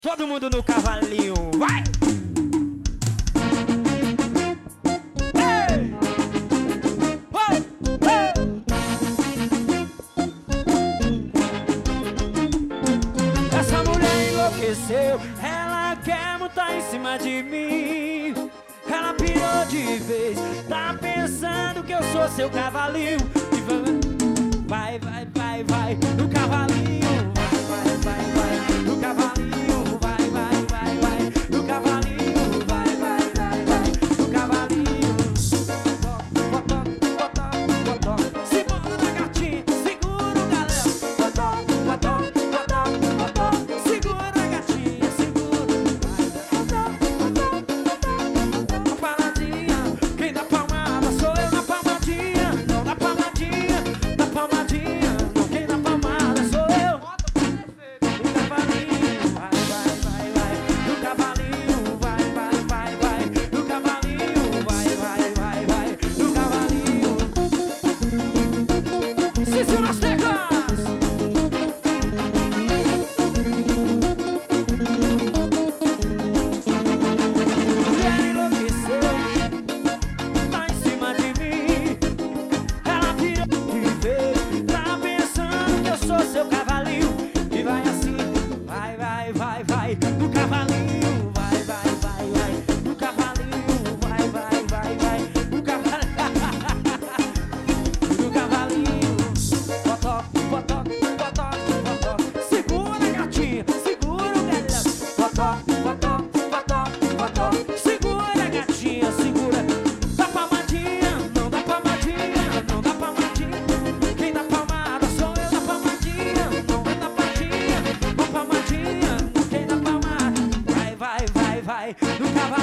Todo mundo no cavalinho, vai! Ei! Oh! Ei! Essa mulher enlouqueceu, ela quer montar em cima de mim. Ela pirou de vez, tá pensando que eu sou seu cavalinho. E vai, vai, vai, vai, no cavalinho. Vai, vai, vai, vai, no cavalinho. Vai, vai, vai, vai, no cavalinho. Vai, vai, vai, vai, no cavalinho. Botó, botó, botó, segura gatinho, segura galera. Botó, botó, botó, botó, segura gatinha, segura. Botó, botó, botó, paradinha. Quem dá palmada sou eu na palmadinha. Não dá palmadinha, dá palmadinha. Não, quem dá palmada sou eu. No cavalinho, vai, vai, vai, vai. No cavalinho, vai, vai, vai, vai. No cavalinho, vai, vai, vai, vai. No cavalinho. Cícero nas teclas. Mulher enlouqueceu, tá em cima de mim. Ela virou de vez, tá pensando que eu sou seu cavalinho. E vai assim, vai, vai, vai, vai, no cavalinho. Vai, vai, vai, vai, no cavalinho. Vai, vai, vai, vai, no cavalinho. No cavalinho. Botó, botó, botó, botó, segura gatinha, segura o galão. Botó, botó, botó, botó, segura gatinha, segura. Dá palmadinha, não dá palmadinha, não dá palmadinha. Quem dá palmada sou eu na palmadinha. Não é na palmadinha, com palmadinha. Quem dá palmada, vai, vai, vai, vai, no cavalo.